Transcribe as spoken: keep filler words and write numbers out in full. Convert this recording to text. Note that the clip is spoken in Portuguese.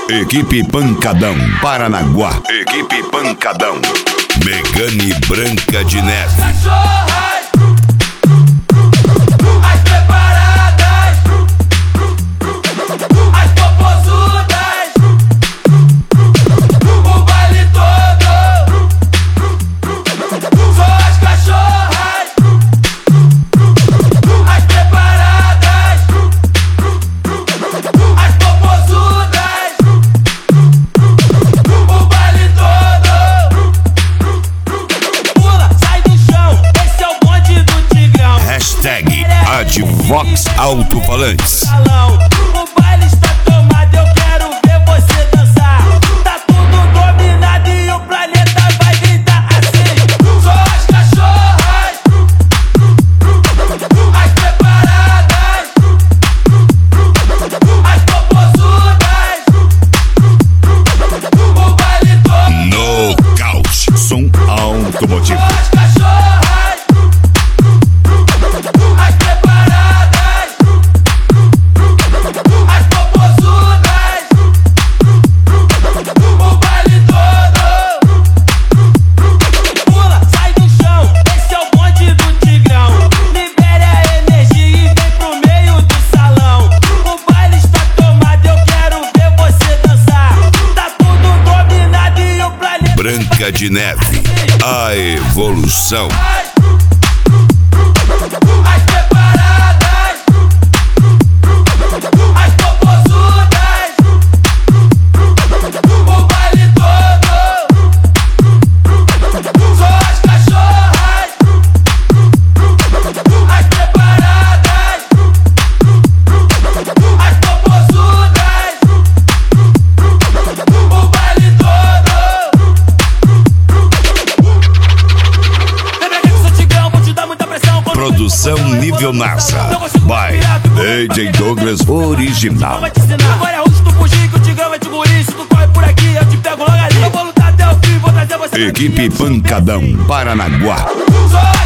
Equipe Pancadão, Paranaguá. Equipe Pancadão. Megane Branca de Neve. As preparadas, as popozudas, o baile todo. Só as cachorras, as preparadas, as popozudas, o baile todo. Pula, sai do chão, esse é o bonde do Tigrão. Hashtag Advox Alto-Falantes. O baile está tomado, eu quero ver você dançar. Tá tudo dominado e o planeta vai gritar assim. Só as cachorras, as preparadas, as popozudas, o baile todo. Nocaute. Som automotivo. Só as cachorras, as preparadas, as popozudas, o baile todo. Pula, sai do chão, esse é o bonde do Tigrão. Libere a energia e vem pro meio do salão. O baile está tomado, eu quero ver você dançar. Tá tudo dominado e o planeta Branca de Neve. A evolução. as preparadas, as popozudas, o baile todo. Só as cachorras, as preparadas, as popozudas, o baile todo. Lembra que eu sou Tigrão, vou te dar muita pressão. Produção nível NASA. By D J Douglas Original. Vai te ensinar. Agora é onde tu fugir que o Tigrão vai te engolir. Se tu corre por aqui, eu te pego logo ali. Eu vou lutar até o fim, vou trazer você pra Equipe aqui. Pancadão, Paranaguá. Só